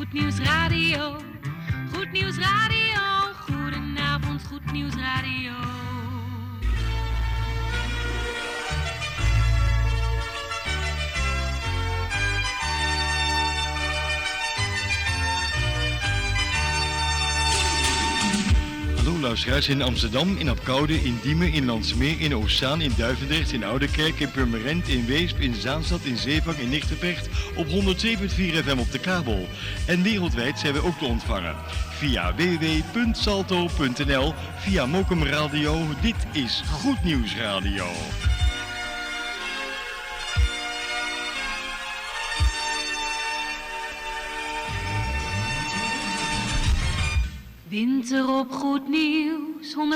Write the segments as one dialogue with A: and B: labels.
A: Goed Nieuws Radio. Goed Nieuws Radio. Goedenavond, Goed Nieuws Radio.
B: Hallo luisteraars in Amsterdam, in Apkoude, in Diemen, in Landsmeer, in Oostzaan, in Duivendrecht, in Oudekerk, in Purmerend, in Weesp, in Zaanstad, in Zeevang, in Nigtevecht op 107.4 FM op de kabel. En wereldwijd zijn we ook te ontvangen via www.salto.nl, via Mokum Radio. Dit is Goed Nieuws Radio.
A: Winter op Goed Nieuws 102.4.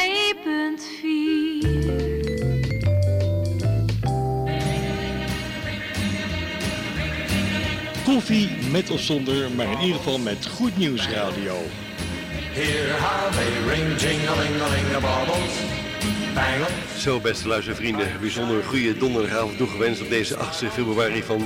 B: Koffie met of zonder, maar in ieder geval met Goed Nieuws Radio.
C: Here how they ring, jing-a-ling-a-ling-a-bobbles.
D: Zo, beste luistervrienden, bijzonder een goede donderdagavond toegewenst op deze 8 februari van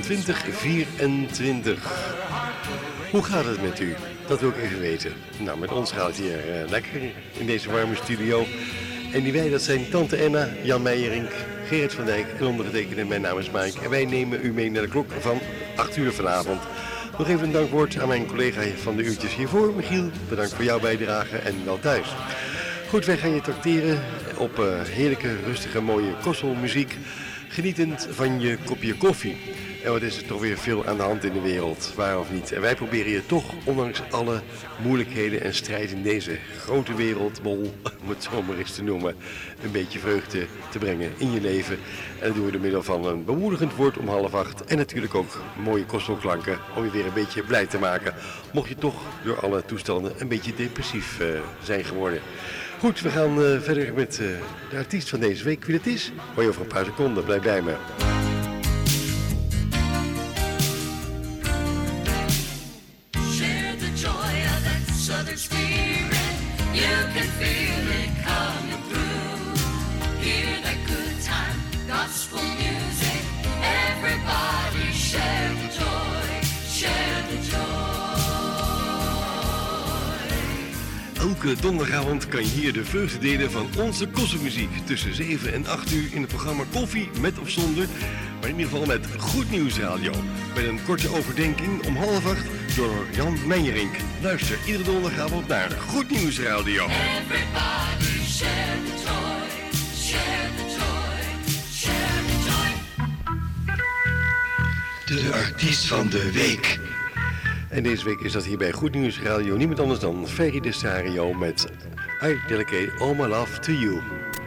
D: 2024. Hoe gaat het met u? Dat wil ik even weten. Nou, met ons gaat het hier lekker in deze warme studio. En die wij, dat zijn Tante Enna, Jan Meijerink, Gerrit van Dijk en ondergetekende. Mijn naam is Mike. En wij nemen u mee naar de klok van 8 uur vanavond. Nog even een dankwoord aan mijn collega van de uurtjes hiervoor. Michiel, bedankt voor jouw bijdrage en wel thuis. Goed, wij gaan je trakteren op heerlijke, rustige, mooie kostelmuziek. Genietend van je kopje koffie. En wat is er toch weer veel aan de hand in de wereld, waar of niet. En wij proberen je toch, ondanks alle moeilijkheden en strijd in deze grote wereldbol, om het zo maar eens te noemen, een beetje vreugde te brengen in je leven. En dat doen we door middel van een bemoedigend woord om 7:30. En natuurlijk ook mooie kostelklanken om je weer een beetje blij te maken. Mocht je toch door alle toestanden een beetje depressief zijn geworden. Goed, we gaan verder met de artiest van deze week. Wie dat is, hoor je over een paar seconden. Blijf bij me.
E: Southern spirit, you can feel it coming through. Hear that good time, gospel music. Everybody share the joy, share the joy.
D: Elke donderdagavond kan je hier de vreugde delen van onze kostelmuziek. Tussen 7 en 8 uur in het programma Koffie met of zonder. Maar in ieder geval met Goed Nieuws Radio. Met een korte overdenking om 7:30 door Jan Meijerink. Luister iedere donderdagavond naar Goed Nieuws Radio.
E: Everybody share the joy, share the joy, share the joy.
B: De artiest van de week.
D: En deze week is dat hier bij Goed Nieuws Radio niemand anders dan Ferry Dessario met I Dedicate All My Love to You.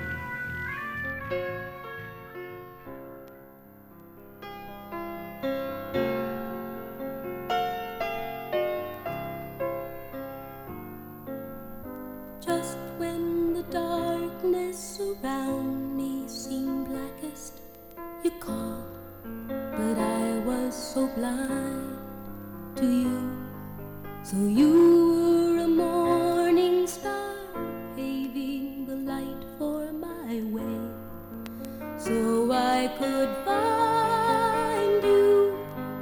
F: Just when the darkness around me seemed blackest, you called, but I was so blind to you. So you were a morning star, paving the light for my way, so I could find you.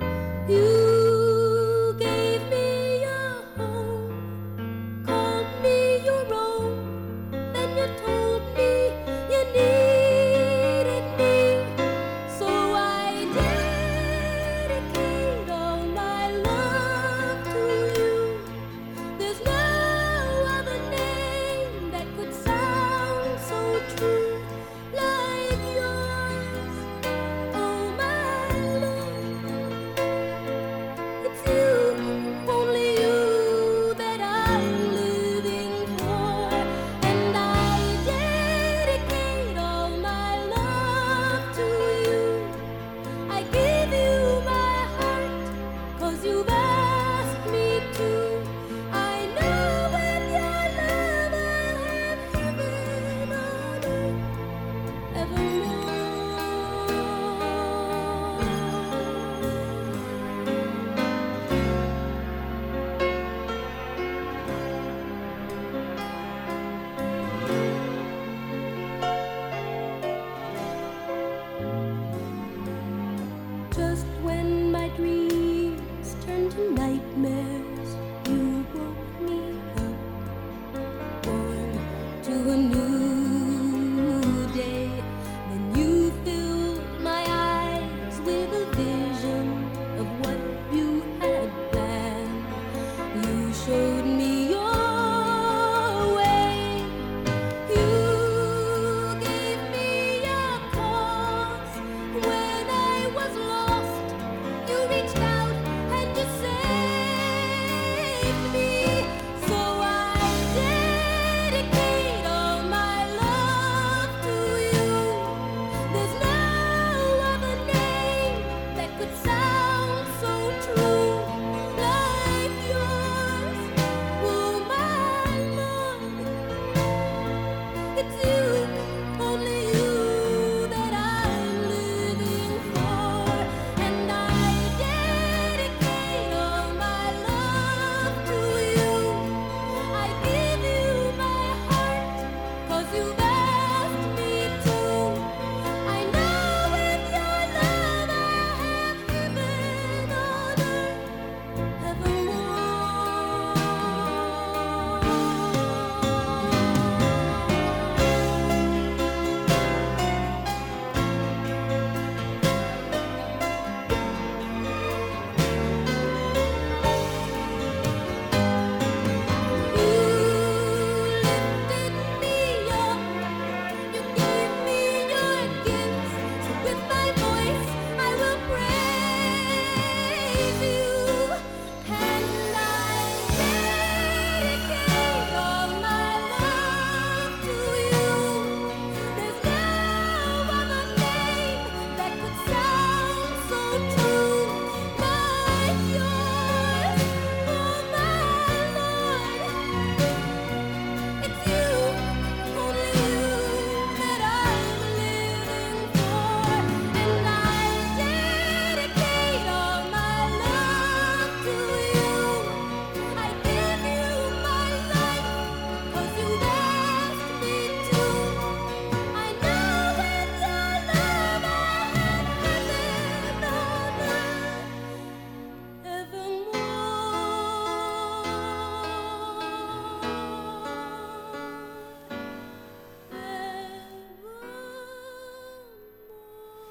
F: You gave me a home, called me your own, then you told me you needed me, so I dedicate all my love to you.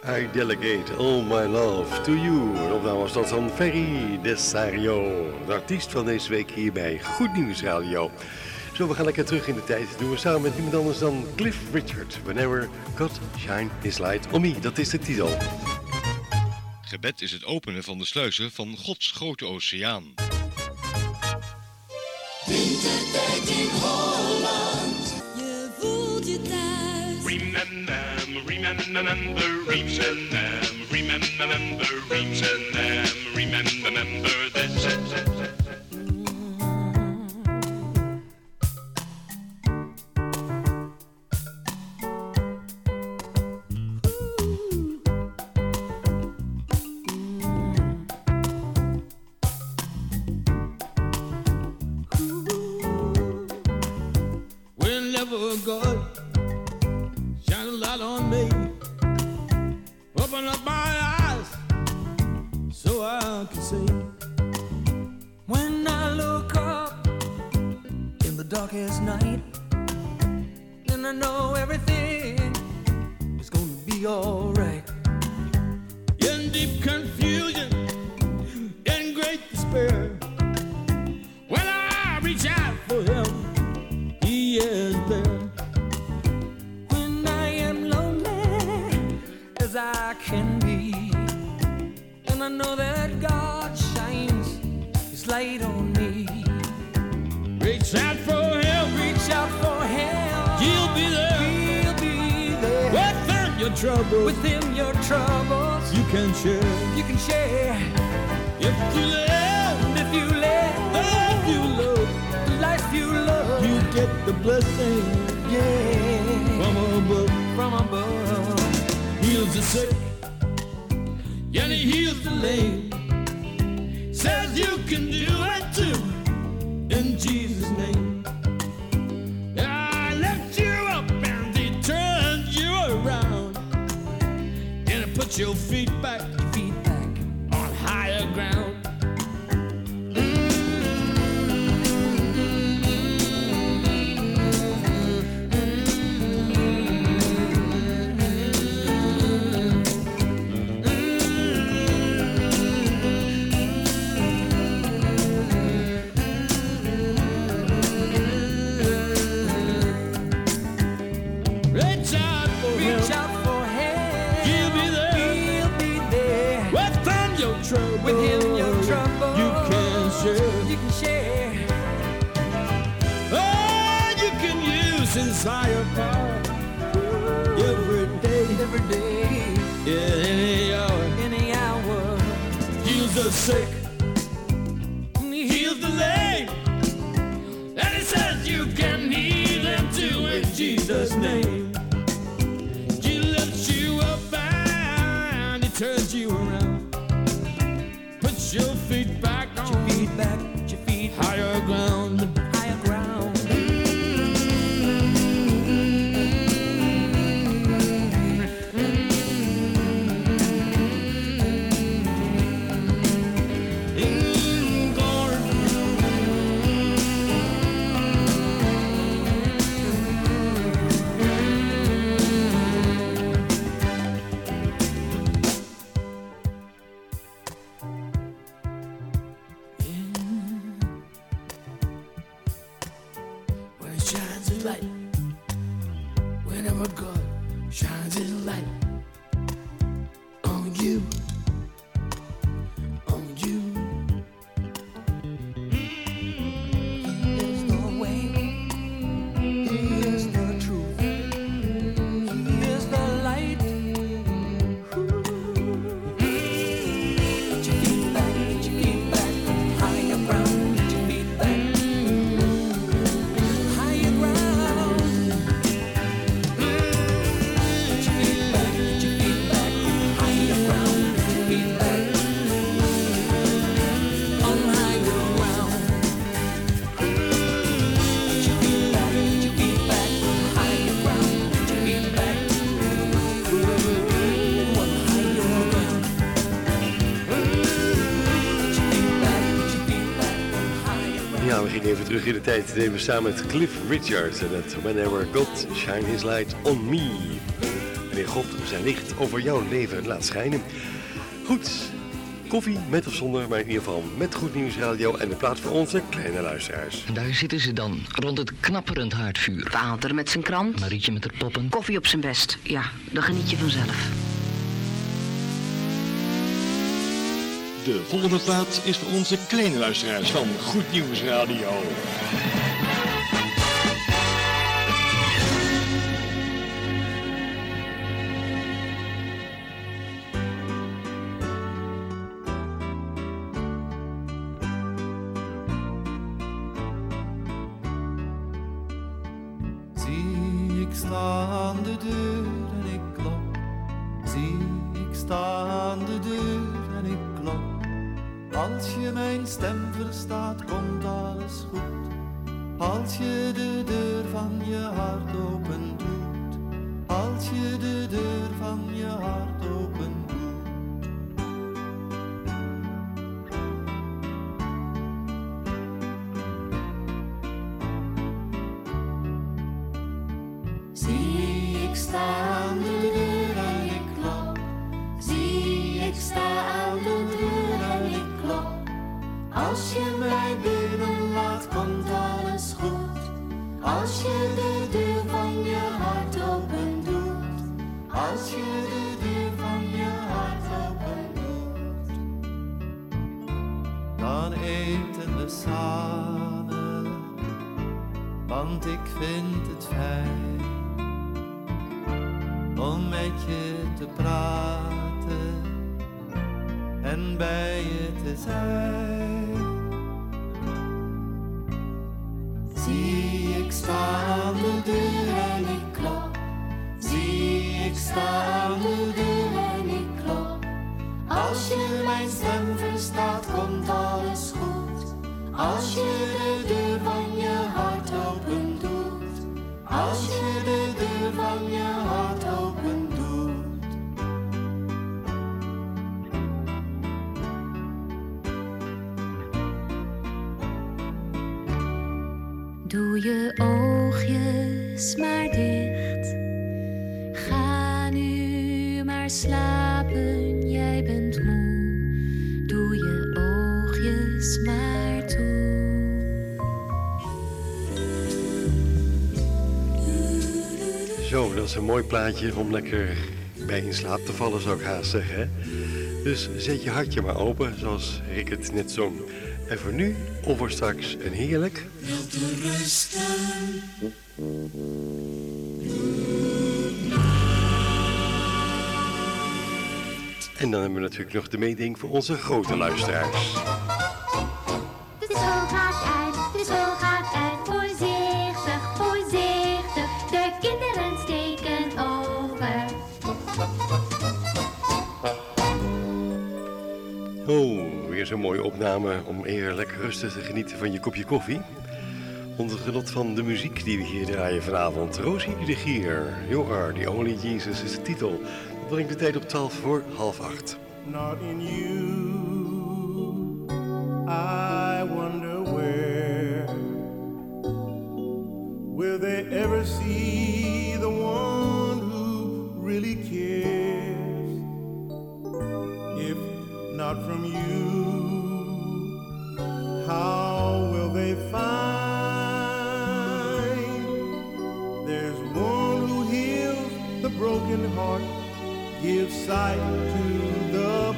D: I delegate all my love to you. Of nou was dat dan Ferry Desario, de artiest van deze week hier bij Goed Nieuws Radio. Zo, we gaan lekker terug in de tijd. Dat doen we samen met niemand anders dan Cliff Richard. Whenever God shine his light on me. Dat is de titel.
B: Gebed is het openen van de sluizen van Gods grote oceaan.
E: Wintertijd in Holland.
F: Je voelt je thuis.
G: Remember Reeves and them, remember this.
H: Whenever God shine a light on me, open up my eyes so I can see. When I look up in the darkest night, then I know everything is gonna be alright. In deep confusion, in great despair, when I reach out for Him, He is there. When I am lonely as I can be, and I know that God shines His light on me. Reach out for Him, reach out for Him. He'll be there, He'll be there. Within your troubles, within your troubles, you can share, you can share. If you live, if you live, if you love, the life you love, you get the blessing, yeah, from above, from above. Heals the sick, and He heals the lame. Says you can do it too, in Jesus' name. I lift you up and He turns you around, and He puts your feet back on higher ground. Within your trouble, you can share, you can share. Oh, you can use His higher power every day, yeah, any hour. Heals the sick, He heals the lame, and He says you can heal them too in Jesus' name. He lifts you up and He turns you around. Put your feet back on, put your feet higher ground, higher ground. Whenever God shines His light on you, on you. He is the way, He is the truth, He is the light. Put your feet back, higher ground. Put your feet back, higher ground.
D: Ja, we gingen even terug in de tijd. Dat deden we samen met Cliff Richard. En het Whenever God Shine His Light on Me. wanneer God zijn licht over jouw leven laat schijnen. Goed, koffie met of zonder, maar in ieder geval met Goed Nieuws Radio en de plaats voor onze kleine luisteraars.
I: En daar zitten ze dan, rond het knapperend haardvuur.
J: Wouter met zijn krant.
I: Marietje met haar poppen.
J: Koffie op zijn best. Ja, dan geniet je vanzelf.
B: De volgende plaat is voor onze kleine luisteraars van Goed Nieuws Radio.
K: Zie, ik sta aan de deur en ik klop. Zie, ik sta aan de deur en ik klop. Als je mijn stem verstaat, komt alles goed. Als je de deur van je hart open doet. Als je de deur van je hart open doet.
E: Zie, ik sta aan de deur en ik klop. Zie, ik sta aan de deur en ik klop. Als je mij binnen laat, komt alles goed. Als je de deur van je hart open doet. Als je de deur van je hart open doet.
K: Dan eten we samen, want ik vind het fijn om met je te praten en bij je te zijn.
E: Zie, ik sta aan de deur en ik klop. Zie, ik sta aan de deur en ik klop. Als je mijn stem verstaat, komt alles goed. Als je de deur van je hart open doet. Als je de deur van je hart open doet.
A: Doe je oogjes maar dicht. Ga nu maar slapen, jij bent moe. Doe je oogjes maar toe.
D: Zo, dat is een mooi plaatje om lekker bij in slaap te vallen, zou ik haast zeggen. Hè? Dus zet je hartje maar open, zoals Rick het net zong. En voor nu, of voor straks, een heerlijk... En dan hebben we natuurlijk nog de meeding voor onze grote luisteraars.
E: De zon gaat uit, de zon gaat uit. Voorzichtig, voorzichtig. De kinderen steken over.
D: Oh, weer zo'n mooie opname om eerlijk rustig te genieten van je kopje koffie. Onder genot van de muziek die we hier draaien vanavond. Rosie de Gier, You Are The Only Jesus is de titel. Dat brengt de tijd op 7:45.
H: Not in you, I wonder where will they ever see the one who really cares? If not from you, how will they find there's one who heals the broken heart, gives sight to the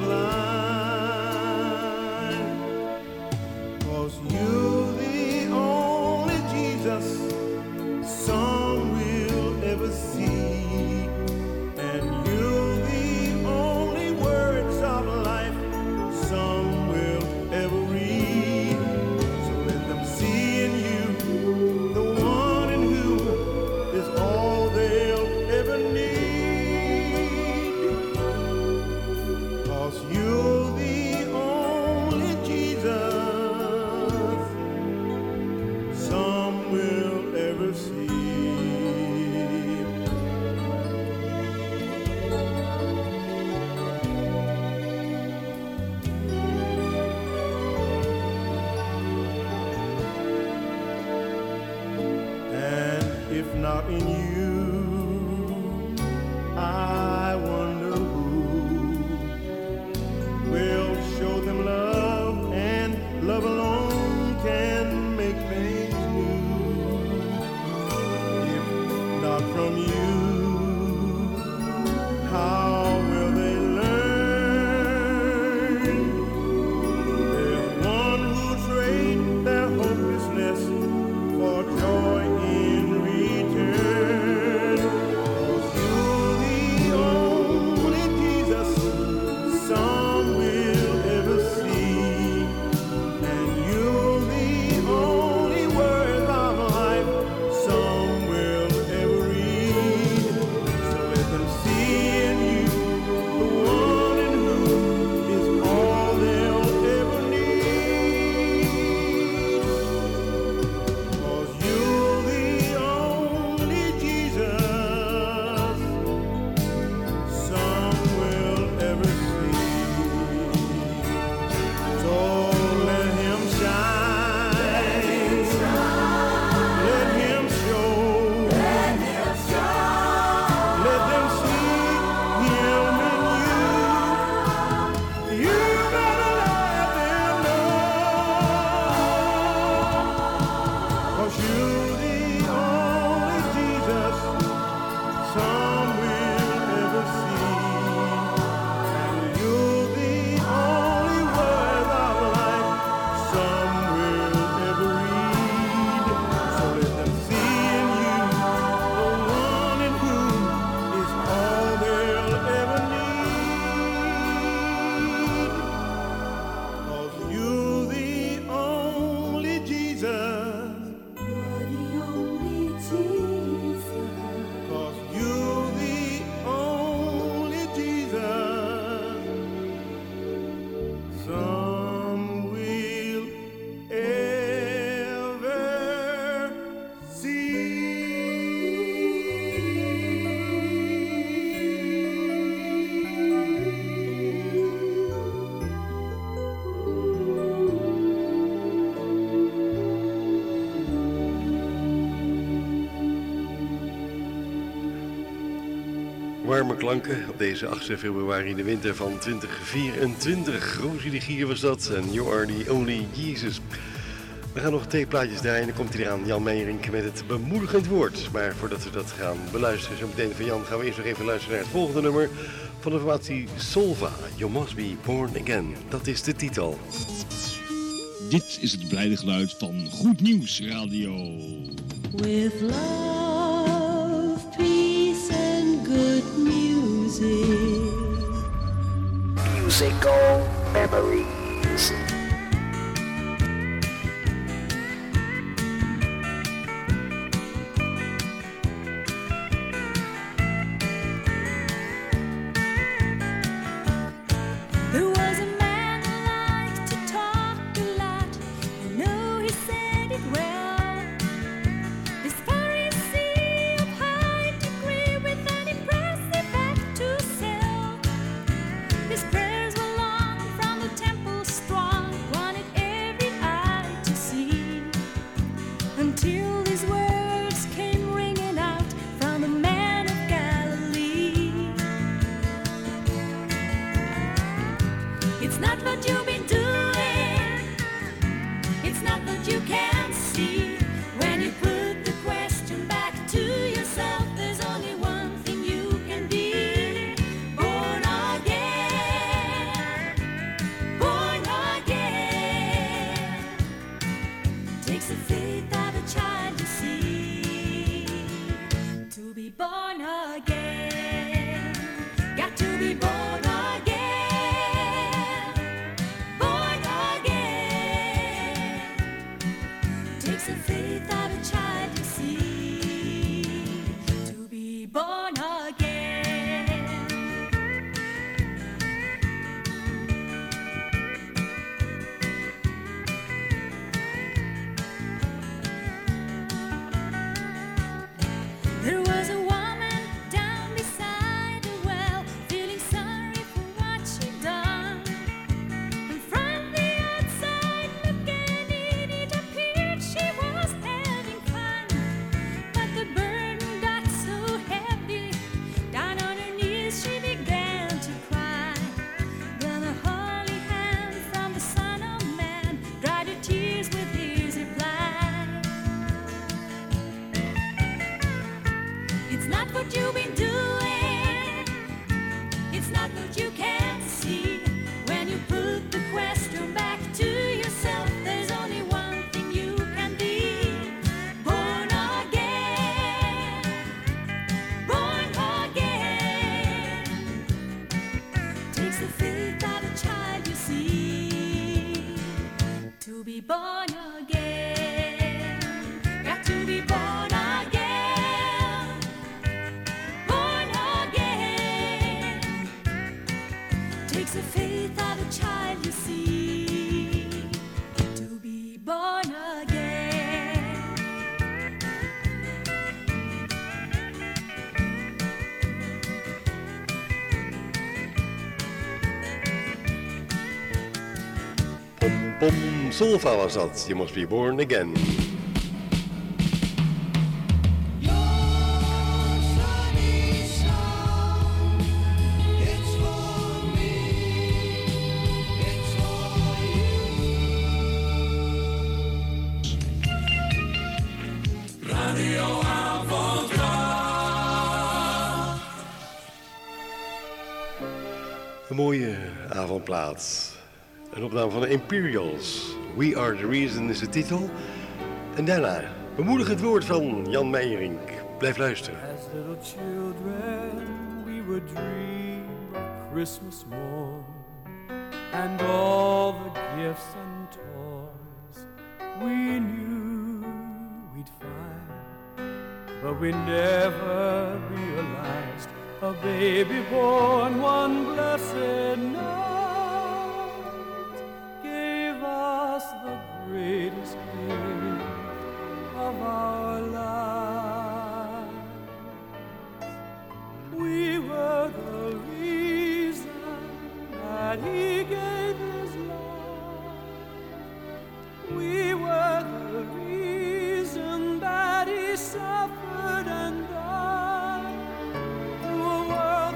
H: blind? 'Cause you're the only Jesus some will ever see, and you're the only words of life some will ever read. So let them see in you the one in whom is all they'll ever need. 'Cause you're the only Jesus some will ever see. And if not in you, I
D: Warme klanken op deze 8 februari in de winter van 2024. Rosie de Gier was dat en You Are The Only Jesus. We gaan nog 2 plaatjes draaien en dan komt hij eraan, Jan Meijerink, met het bemoedigend woord. Maar voordat we dat gaan beluisteren, zo meteen van Jan, gaan we eerst nog even luisteren naar het volgende nummer van de formatie Solva. You Must Be Born Again. Dat is de titel.
L: Dit is het blijde geluid van Goed Nieuws Radio.
M: With love, peace and good music.
N: Musical memories.
D: Solva was dat. You Must Be Born Again. Een mooie avondplaat. Een opname van de Imperials. We Are The Reason is de titel. En daarna bemoedigend woord van Jan Meijerink. Blijf luisteren.
K: As little children we would dream of Christmas morn and all the gifts and toys we knew we'd find. But we never realized a baby born one blessed night gave us the greatest gift of our lives. We were the reason that He gave His life. We were the reason that He suffered and died. To a world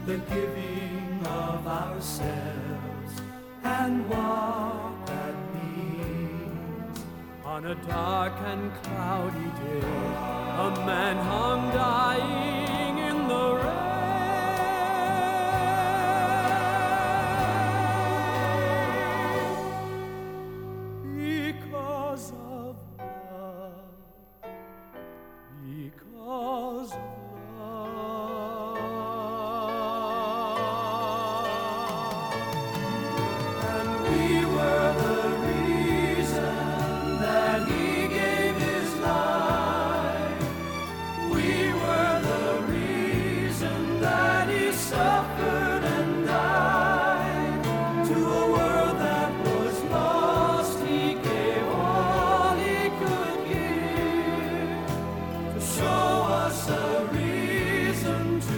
K: the giving of ourselves and what that means. On a dark and cloudy day, a man hung dying in the rain. Because of love, because of love. And we were the reason that he gave his life. We were the reason that he suffered and died. To a world that was lost, he gave all he could give to show us a reason to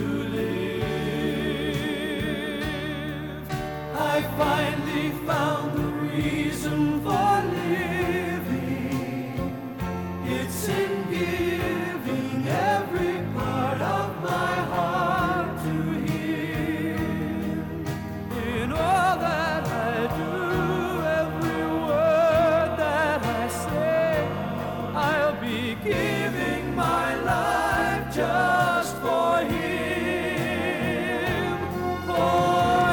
K: live. I finally found the reason for living. It's in giving every part of my heart to him. In all that I do, every word that I say, I'll be giving my life just for him. For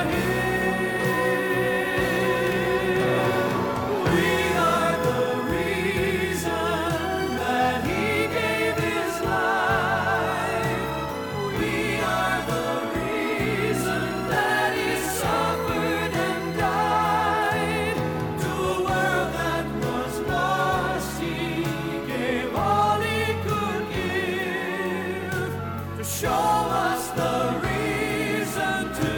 K: him. We are the reason that he gave his life. We are the reason that he suffered and died. To a world that was lost, he gave all he could give to show us the reason to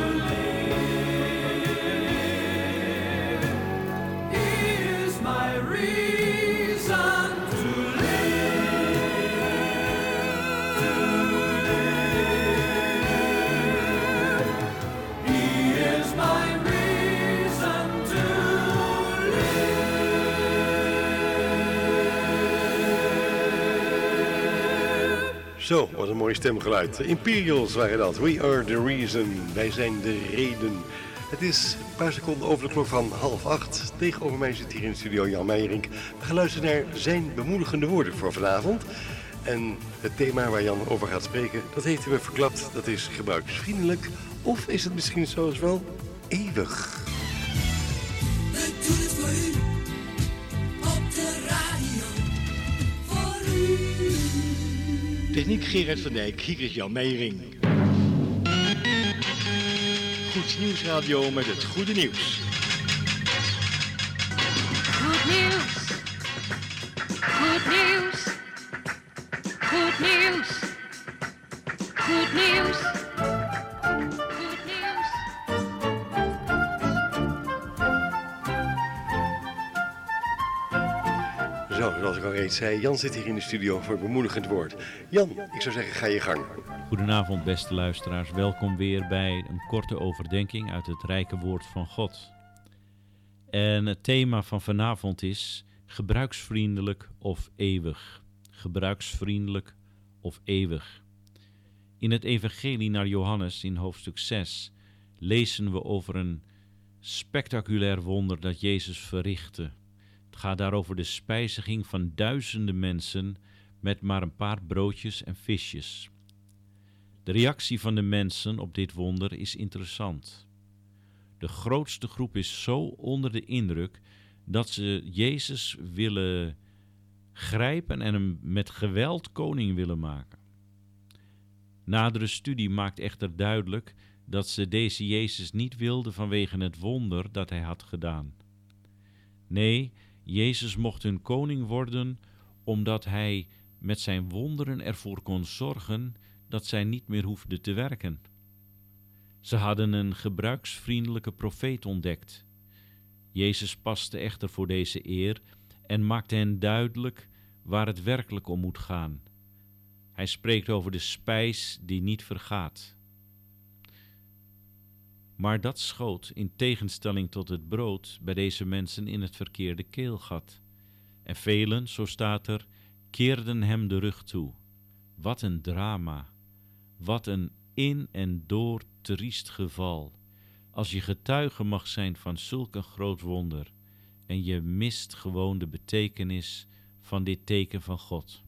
K: live. He is my reason to live. He is my reason to live.
D: Zo, wat een mooi stemgeluid. Imperials waren dat. We are the reason. Wij zijn de reden. Het is een paar seconden over de klok van 7:30. Tegenover mij zit hier in de studio Jan Meijerink. We gaan luisteren naar zijn bemoedigende woorden voor vanavond. En het thema waar Jan over gaat spreken, dat heeft hij me verklapt. Dat is gebruiksvriendelijk. Of is het misschien zoals wel eeuwig?
E: We doen het voor u, op de radio, voor u.
B: Techniek Gerard van Dijk, hier is Jan Meijerink. Goed Nieuwsradio met het goede nieuws.
A: Goed nieuws. Goed nieuws. Goed nieuws. Goed nieuws. Goed nieuws.
D: Zo, zoals ik al reeds zei, Jan zit hier in de studio voor het bemoedigend woord. Jan, ik zou zeggen, ga je gang.
O: Goedenavond beste luisteraars, welkom weer bij een korte overdenking uit het rijke woord van God. En het thema van vanavond is gebruiksvriendelijk of eeuwig. Gebruiksvriendelijk of eeuwig. In het evangelie naar Johannes in hoofdstuk 6 lezen we over een spectaculair wonder dat Jezus verrichtte. Het gaat daarover de spijziging van duizenden mensen met maar een paar broodjes en visjes. De reactie van de mensen op dit wonder is interessant. De grootste groep is zo onder de indruk dat ze Jezus willen grijpen en hem met geweld koning willen maken. Nadere studie maakt echter duidelijk dat ze deze Jezus niet wilden vanwege het wonder dat hij had gedaan. Nee, Jezus mocht hun koning worden omdat hij met zijn wonderen ervoor kon zorgen dat zij niet meer hoefden te werken. Ze hadden een gebruiksvriendelijke profeet ontdekt. Jezus paste echter voor deze eer en maakte hen duidelijk waar het werkelijk om moet gaan. Hij spreekt over de spijs die niet vergaat. Maar dat schoot, in tegenstelling tot het brood, bij deze mensen in het verkeerde keelgat. En velen, zo staat er, keerden hem de rug toe. Wat een drama, wat een in en door triest geval. Als je getuige mag zijn van zulk een groot wonder en je mist gewoon de betekenis van dit teken van God.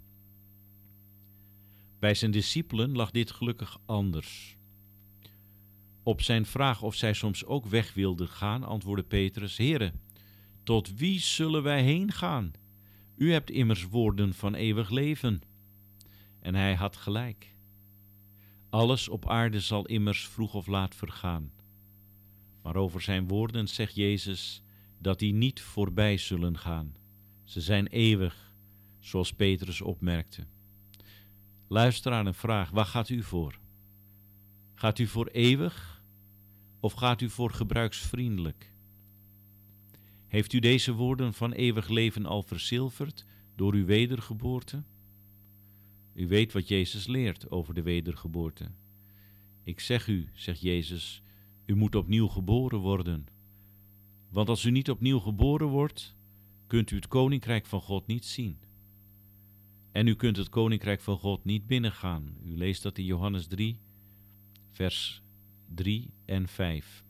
O: Bij zijn discipelen lag dit gelukkig anders. Op zijn vraag of zij soms ook weg wilden gaan, antwoordde Petrus: Heere, tot wie zullen wij heen gaan? U hebt immers woorden van eeuwig leven. En hij had gelijk. Alles op aarde zal immers vroeg of laat vergaan. Maar over zijn woorden zegt Jezus dat die niet voorbij zullen gaan. Ze zijn eeuwig, zoals Petrus opmerkte. Luister aan een vraag: waar gaat u voor? Gaat u voor eeuwig of gaat u voor gebruiksvriendelijk? Heeft u deze woorden van eeuwig leven al verzilverd door uw wedergeboorte? U weet wat Jezus leert over de wedergeboorte. Ik zeg u, zegt Jezus, u moet opnieuw geboren worden. Want als u niet opnieuw geboren wordt, kunt u het koninkrijk van God niet zien. En u kunt het koninkrijk van God niet binnengaan. U leest dat in Johannes 3, vers 3 en 5.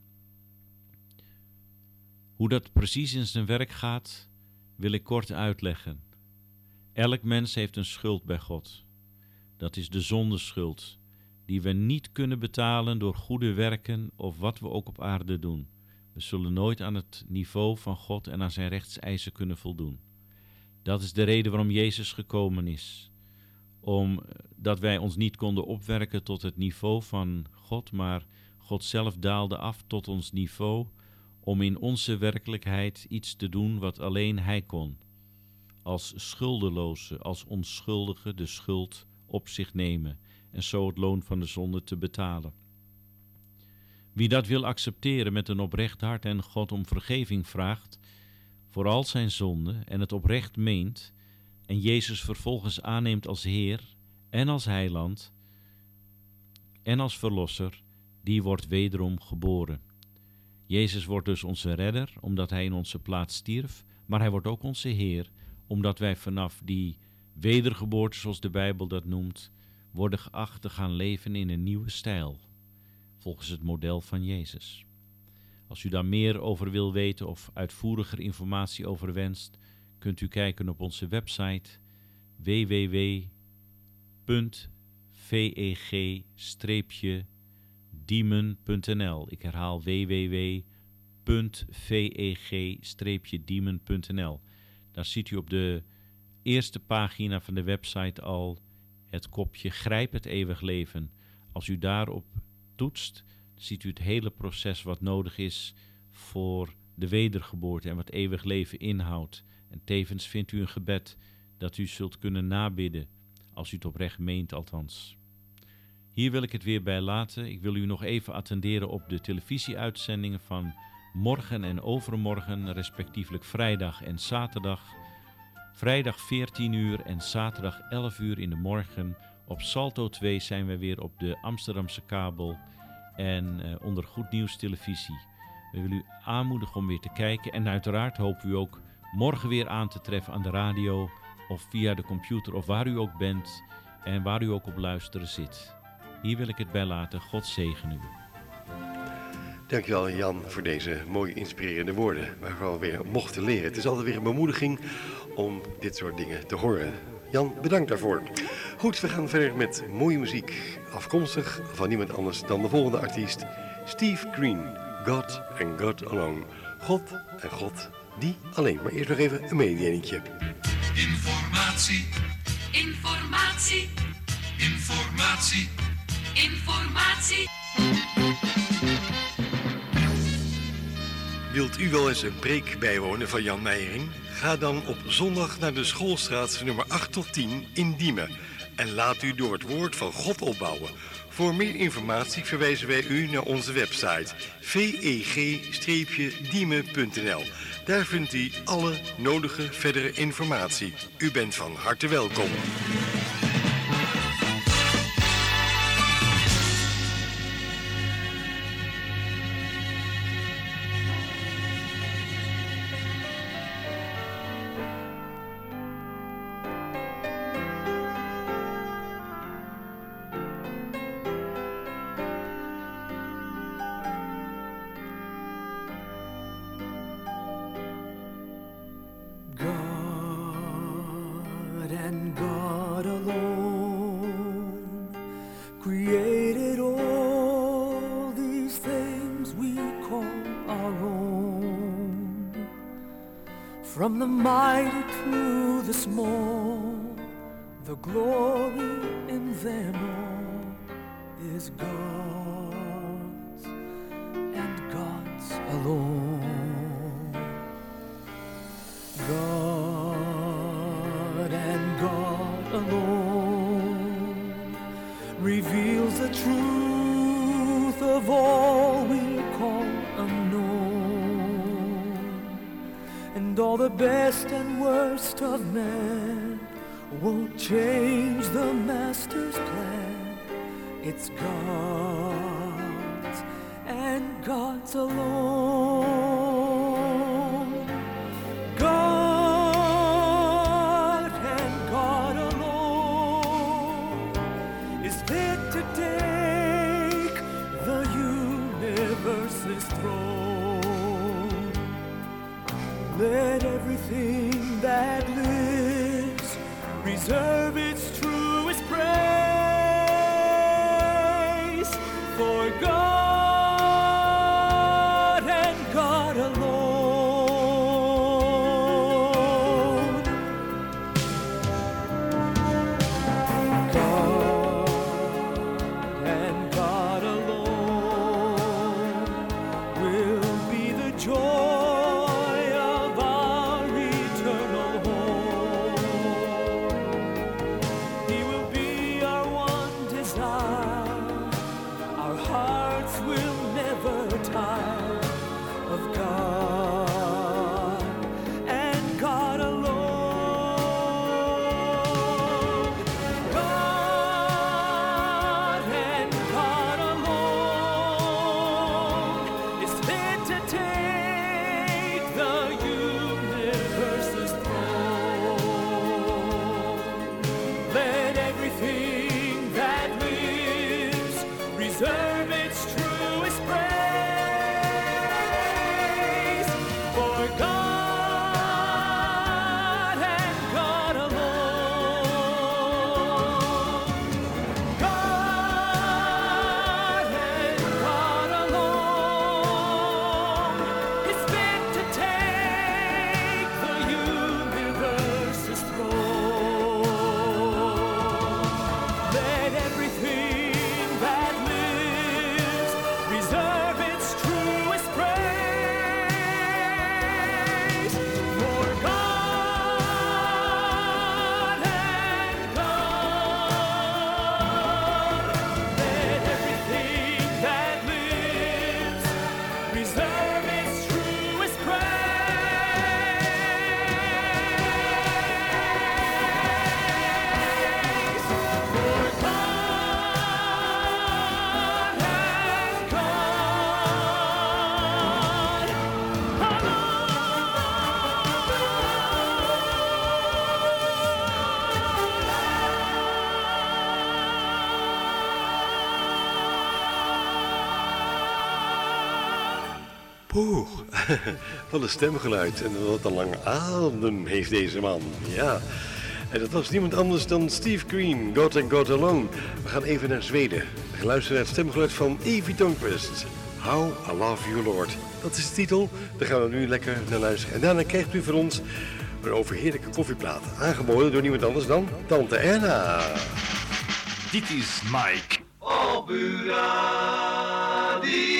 O: Hoe dat precies in zijn werk gaat, wil ik kort uitleggen. Elk mens heeft een schuld bij God. Dat is de zondeschuld, die we niet kunnen betalen door goede werken of wat we ook op aarde doen. We zullen nooit aan het niveau van God en aan zijn rechtseisen kunnen voldoen. Dat is de reden waarom Jezus gekomen is. Omdat wij ons niet konden opwerken tot het niveau van God, maar God zelf daalde af tot ons niveau om in onze werkelijkheid iets te doen wat alleen Hij kon. Als schuldeloze, als onschuldige de schuld op zich nemen en zo het loon van de zonde te betalen. Wie dat wil accepteren met een oprecht hart en God om vergeving vraagt voor al zijn zonden en het oprecht meent en Jezus vervolgens aanneemt als Heer en als Heiland en als Verlosser, die wordt wederom geboren. Jezus wordt dus onze redder, omdat Hij in onze plaats stierf, maar Hij wordt ook onze Heer, omdat wij vanaf die wedergeboorte, zoals de Bijbel dat noemt, worden geacht te gaan leven in een nieuwe stijl, volgens het model van Jezus. Als u daar meer over wil weten of uitvoeriger informatie over wenst, kunt u kijken op onze website www.veg-diemen.nl. Ik herhaal www.veg-diemen.nl. Daar ziet u op de eerste pagina van de website al het kopje Grijp het eeuwig leven. Als u daarop toetst, ziet u het hele proces wat nodig is voor de wedergeboorte en wat eeuwig leven inhoudt. En tevens vindt u een gebed dat u zult kunnen nabidden, als u het oprecht meent althans. Hier wil ik het weer bij laten. Ik wil u nog even attenderen op de televisieuitzendingen van morgen en overmorgen, respectievelijk vrijdag en zaterdag. Vrijdag 14 uur en zaterdag 11 uur in de morgen. Op Salto 2 zijn we weer op de Amsterdamse kabel en onder Goed Nieuws Televisie. We willen u aanmoedigen om weer te kijken en uiteraard hopen we ook morgen weer aan te treffen aan de radio of via de computer of waar u ook bent en waar u ook op luisteren zit. Hier wil ik het bij laten. God zegen u.
D: Dankjewel Jan voor deze mooie inspirerende woorden waarvan we weer mochten leren. Het is altijd weer een bemoediging om dit soort dingen te horen. Jan, bedankt daarvoor. Goed, we gaan verder met mooie muziek. Afkomstig van niemand anders dan de volgende artiest, Steve Green. God and God Alone. God en God die alleen. Maar eerst nog even een mededelingsje.
P: Informatie. Informatie. Informatie. Informatie.
B: Wilt u wel eens een preek bijwonen van Jan Meijering? Ga dan op zondag naar de Schoolstraat nummer 8 tot 10 in Diemen. En laat u door het woord van God opbouwen. Voor meer informatie verwijzen wij u naar onze website veg-diemen.nl. Daar vindt u alle nodige verdere informatie. U bent van harte welkom.
K: created all these things we call our own. From the mighty to the small, the glory in them all is God's and God's alone. God and God alone reveals the truth of all we call unknown. And all the best and worst of men won't change the Master's plan. It's God's and God's alone. God and God alone is fit to take the universe's throne. Let everything that lives reserve its truest praise for God and God alone. God and God alone will be the joy of our eternal home. He will be our one desire. Our hearts will never tire of God and God alone. God and God alone is fit to take the universe's throne. Let everything that lives reserve its truest praise for God and God alone. God and God alone is fit to take the universe's throne. Let everything that lives reserve its truest praise for God and God. Let everything that lives reserve its truest praise for God and God
D: Poeh, wat een stemgeluid en wat een lange adem heeft deze man. Ja, en dat was niemand anders dan Steve Green, God and God Alone. We gaan even naar Zweden. We gaan luisteren naar het stemgeluid van Evie Tonquist. How I Love You Lord. Dat is de titel, daar gaan we nu lekker naar luisteren. En daarna krijgt u van ons een overheerlijke koffieplaat. Aangeboden door niemand anders dan Tante Erna.
Q: Dit is Mike.
C: Op uw radio.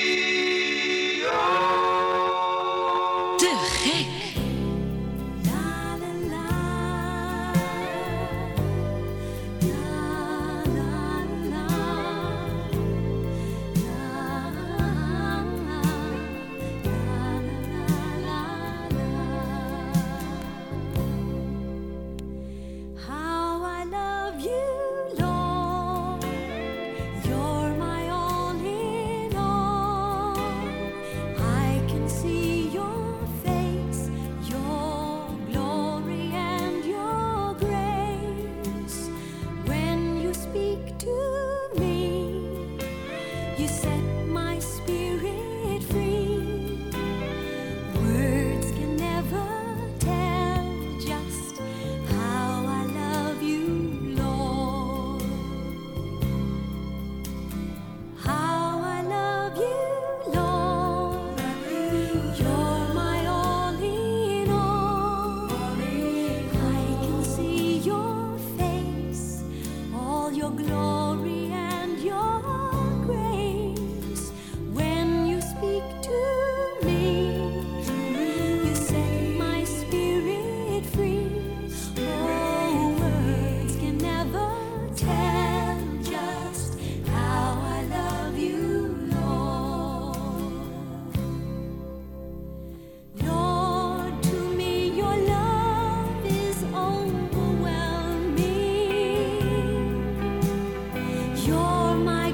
A: Te gek.
F: How I love you, Lord. You're my all in all.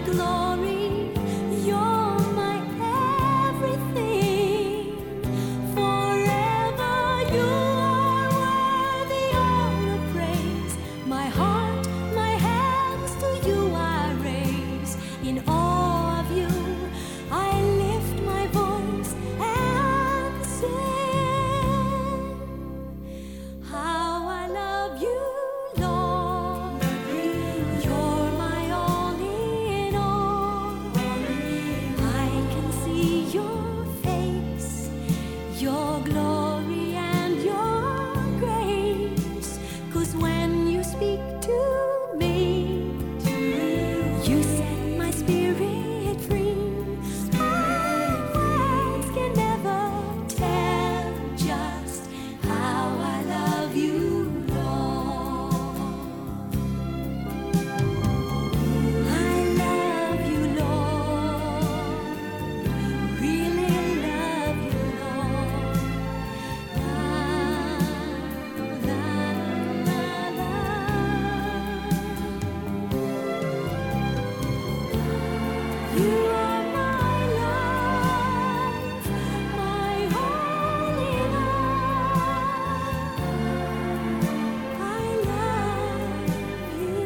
F: glory, you're my everything. Forever you are worthy of the praise. My heart, my hands to you I raise. In awe of you, I lift my voice and sing. How I love you, Lord. You're my all in all. I can see your face, your glory and your grace. 'Cause when you speak to me, you set my spirit free. My words can never tell just how I love you, Lord. I love you, Lord. Really love you, Lord. La, la, la, la. You are my life, my all in all. I love you.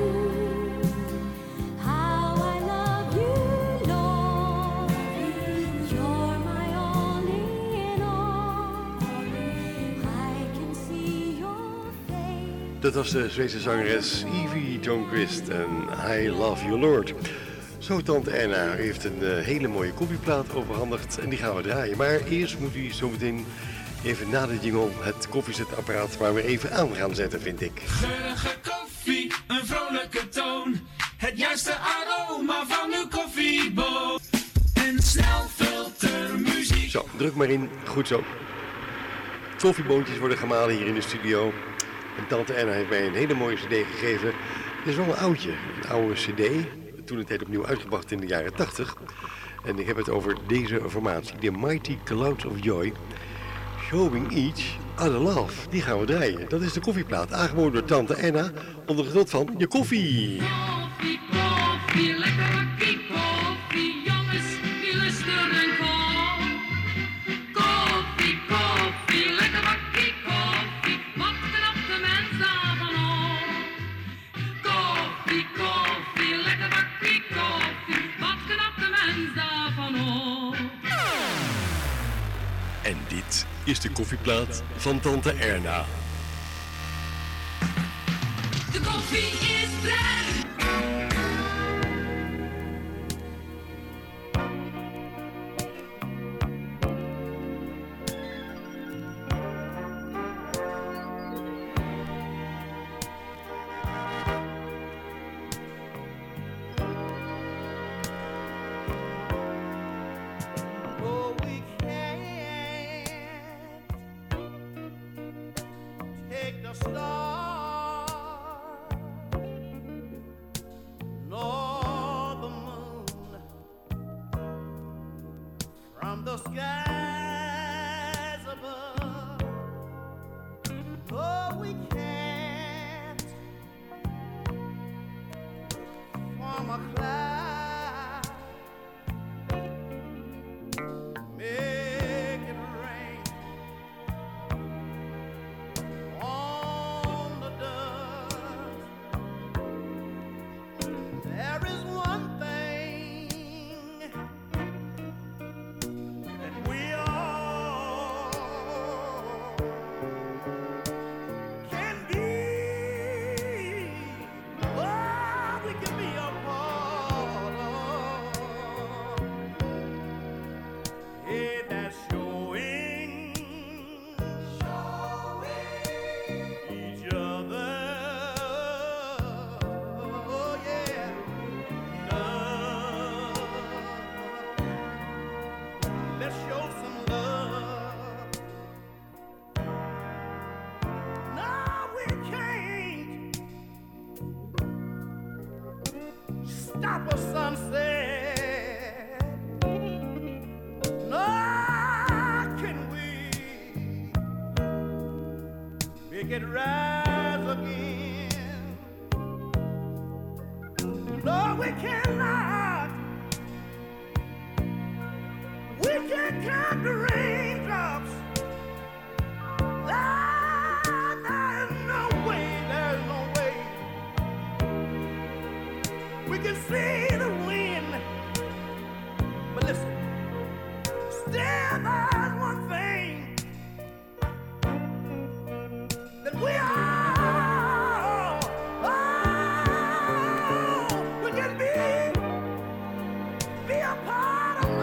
F: How I love you, Lord. You're my all in all. I can see your face.
D: Dat was de Zweedse zangeres Evie Johnquist en I Love You Lord. Zo, tante Erna heeft een hele mooie koffieplaat overhandigd en die gaan we draaien. Maar eerst moet u zometeen even na de jingle het koffiezetapparaat maar weer even aan gaan zetten, vind ik.
P: Geurige koffie, een vrolijke toon. Het juiste aroma van uw koffieboon. En snelfiltermuziek.
D: Zo, druk maar in. Goed zo. Koffieboontjes worden gemalen hier in de studio. En tante Erna heeft mij een hele mooie cd gegeven. Het is wel een oudje, een oude cd. Toen het heet opnieuw uitgebracht in de jaren 80. En ik heb het over deze formatie, de Mighty Clouds of Joy. Showing Each Other Love. Die gaan we draaien. Dat is de koffieplaat, aangeboden door tante Erna. Onder genot van je koffie.
A: Koffie, koffie, lekker bakkie koffie, jongens, die luisteren kom. Koffie, koffie, lekker bakkie koffie, wat knapt de mens daarvan op? Koffie, koffie, lekker bakkie koffie, wat knapt de mens daarvan op?
D: En dit is de koffieplaat van tante Erna.
A: De koffie is blij.
K: Oh, we can't take the star nor the moon from the skies above. Oh, we can't form a cloud, make it rain on the dust. There is one thing that we all can be. Oh, we can be a part of. Hey, that's showing each other. Oh yeah, love. Let's show some love. No, we can't stop a sunset. Nor can we make it rise again. No, we cannot
R: turn to raindrops. There's no way. We can see the wind, but listen, still there's one thing that we are. We can be a part of.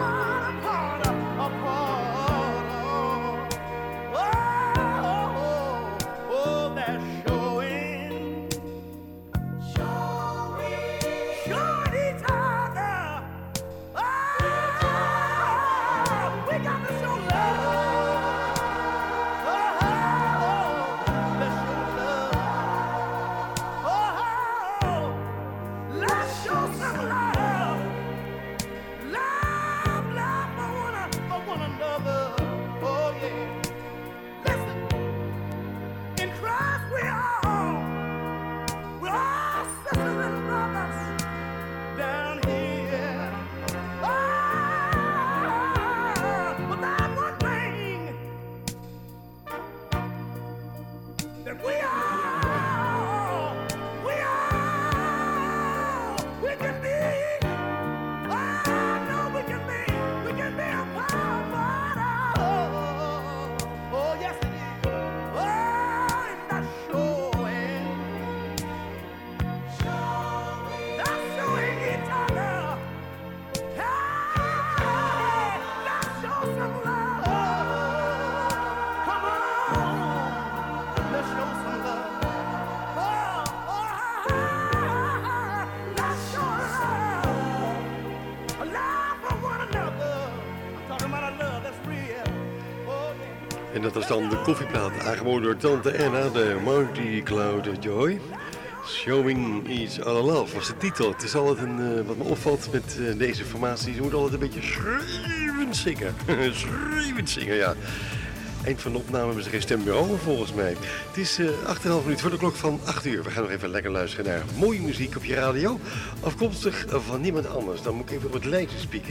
D: En dat was dan de koffieplaat, aangeboden door Tante Anna, de Monty Cloud Joy. Showing Each Other Love was de titel. Het is altijd wat me opvalt met deze formatie, ze moeten altijd een beetje schreeuwend zingen. Schreeuwend zingen, ja. Eind van de opname hebben ze geen stem meer over volgens mij. Het is 8,5 minuten voor de klok van 8 uur. We gaan nog even lekker luisteren naar mooie muziek op je radio. Afkomstig van niemand anders. Dan moet ik even op het lijstje spieken.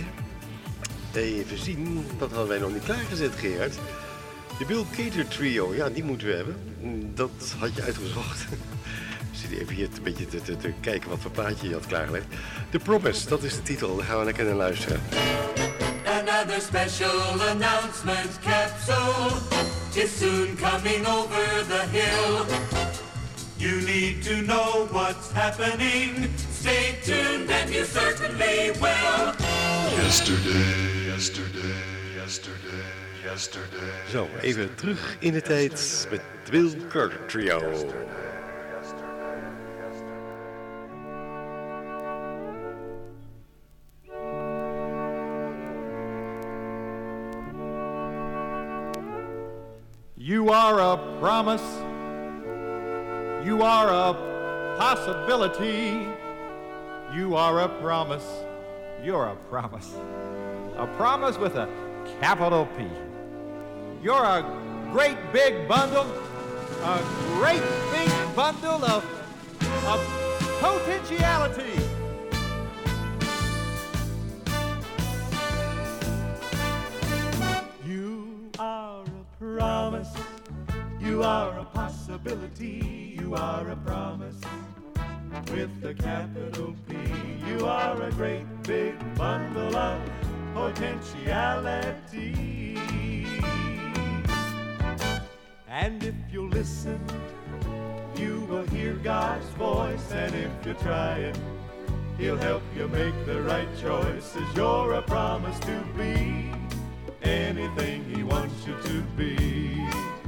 D: Even zien, dat hadden wij nog niet klaargezet, Gerard. De Bill Cater Trio, ja, die moeten we hebben. Dat had je uitgezocht. We zitten even hier een beetje te kijken wat voor plaatje je had klaargelegd. The Promise, dat is de titel. Daar gaan we lekker naar luisteren.
P: Another special announcement capsule. Just soon coming over the hill. You need to know what's happening. Stay tuned and you certainly will.
C: Yesterday.
D: Zo, even terug in de tijd met de Bill Cater Trio.
S: You are a promise. You are a possibility. You are a promise. You're a promise. A promise with a capital P. You're a great big bundle. A great big bundle of potentiality.
P: You are a promise. You are a possibility. You are a promise with a capital P. You are a great big bundle of potentiality. And if you listen, you will hear God's voice. And if you try it, He'll help you make the right choices. You're a promise to be anything He wants you to be.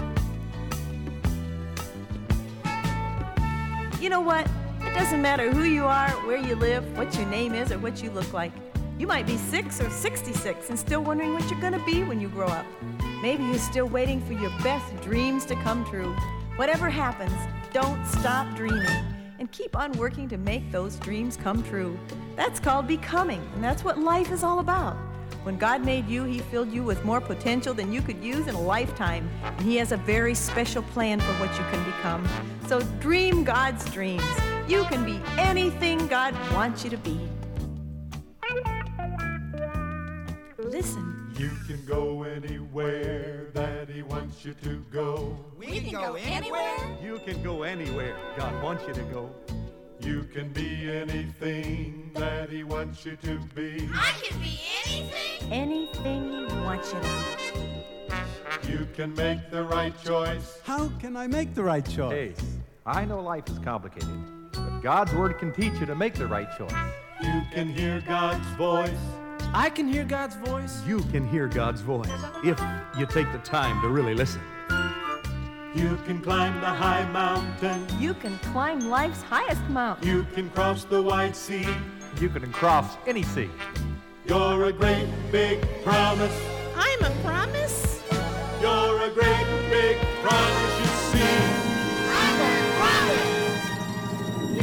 T: You know what? It doesn't matter who you are, where you live, what your name is, or what you look like. You might be 6 or 66 and still wondering what you're gonna be when you grow up. Maybe you're still waiting for your best dreams to come true. Whatever happens, don't stop dreaming and keep on working to make those dreams come true. That's called becoming, and that's what life is all about. When God made you, He filled you with more potential than you could use in a lifetime, and He has a very special plan for what you can become. So dream God's dreams. You can be anything God wants you to be. Listen,
P: You can go anywhere that He wants you to go.
R: We can go anywhere?
S: You can go anywhere God wants you to go.
P: You can be anything that He wants you to be.
R: I can be anything?
T: Anything He wants you to be.
P: You can make the right choice.
S: How can I make the right choice? Hey, I know life is complicated, but God's Word can teach you to make the right choice.
P: You can hear God's voice.
S: I can hear God's voice. You can hear God's voice if you take the time to really listen.
P: You can climb the high mountain.
T: You can climb life's highest mountain.
P: You can cross the wide sea.
S: You can cross any sea.
P: You're a great big promise.
R: I'm a promise?
P: You're a great big promise, you see.
R: I'm a promise.
P: You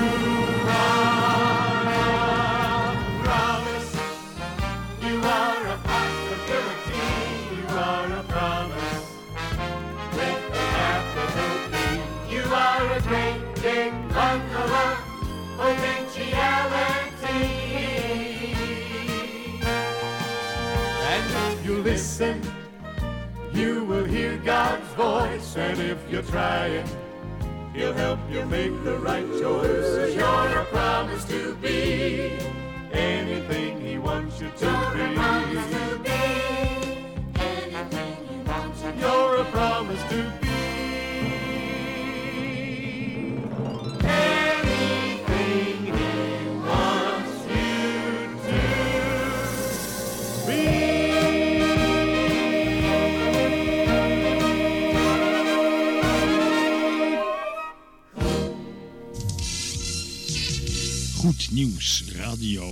P: are a promise. You are a possibility. You are a promise. With a capital P. You are a great big bundle of potentiality. And if you listen, you will hear God's voice, and if you're trying, He'll help you make the right choice. You're a promise to be anything He wants you to be. You're a promise to be anything He wants you to be. You're a promise to be anything He wants you to be.
L: Goed Nieuws Radio.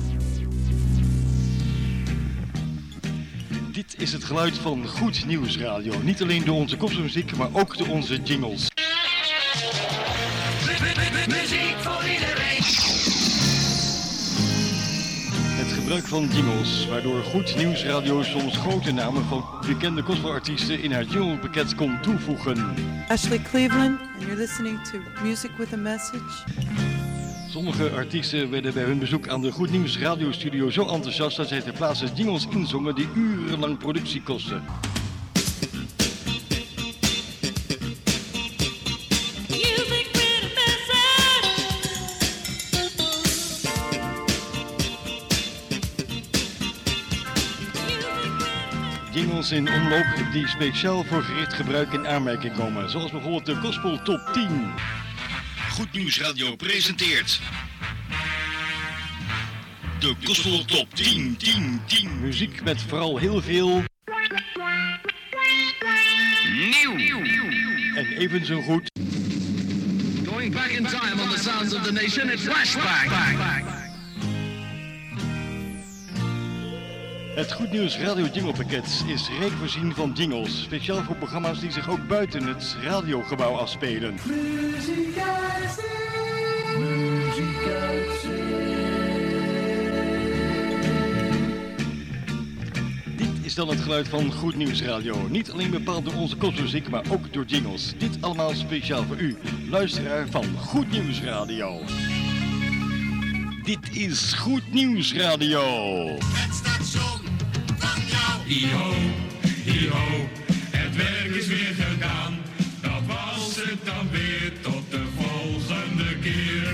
B: Dit is het geluid van Goed Nieuws Radio. Niet alleen door onze kopmuziek, maar ook door onze jingles.
A: Muziek voor iedereen.
B: Het gebruik van jingles, waardoor Goed Nieuws Radio soms grote namen van bekende gospelartiesten in haar jinglepakket kon toevoegen.
U: Ashley Cleveland, and you're listening to Music with a Message.
B: Sommige artiesten werden bij hun bezoek aan de Goed Nieuws radiostudio zo enthousiast dat zij ter plaatse jingles inzongen die urenlang productie kosten. Jingles in omloop die speciaal voor gericht gebruik in aanmerking komen, zoals bijvoorbeeld de Gospel Top 10.
L: Goed Nieuws Radio presenteert de Gospel Top 10.
B: Muziek met vooral heel veel
A: Nieuw.
B: En even zo goed.
A: Going back in time on the sounds of the nation, it's Flashback.
B: Het Goed Nieuws Radio Jinglepakket is rijk voorzien van jingles, speciaal voor programma's die zich ook buiten het radiogebouw afspelen. Dit is dan het geluid van Goed Nieuws Radio. Niet alleen bepaald door onze kopmuziek, maar ook door jingles. Dit allemaal speciaal voor u, luisteraar van Goed Nieuws Radio. Dit is Goed Nieuws Radio.
A: Het station van jou. Hi-ho, hi-ho, het werk is weer gedaan. Dat was het dan weer, tot de volgende keer.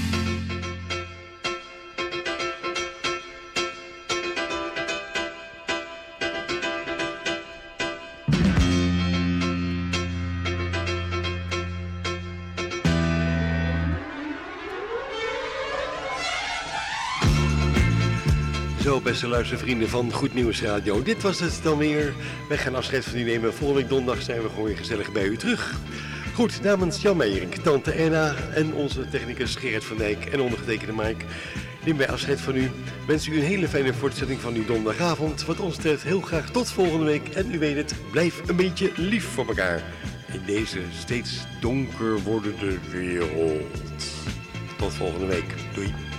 D: Zo, beste luistervrienden van Goed Nieuws Radio. Dit was het dan weer. Wij gaan afscheid van u nemen. Volgende week donderdag zijn we gewoon weer gezellig bij u terug. Goed, namens Jan Meijering, tante Anna en onze technicus Gerrit van Dijk en ondergetekende Mike nemen wij afscheid van u. Wensen u een hele fijne voortzetting van uw donderdagavond. Wat ons betreft heel graag tot volgende week. En u weet het, blijf een beetje lief voor elkaar. In deze steeds donker wordende wereld. Tot volgende week. Doei.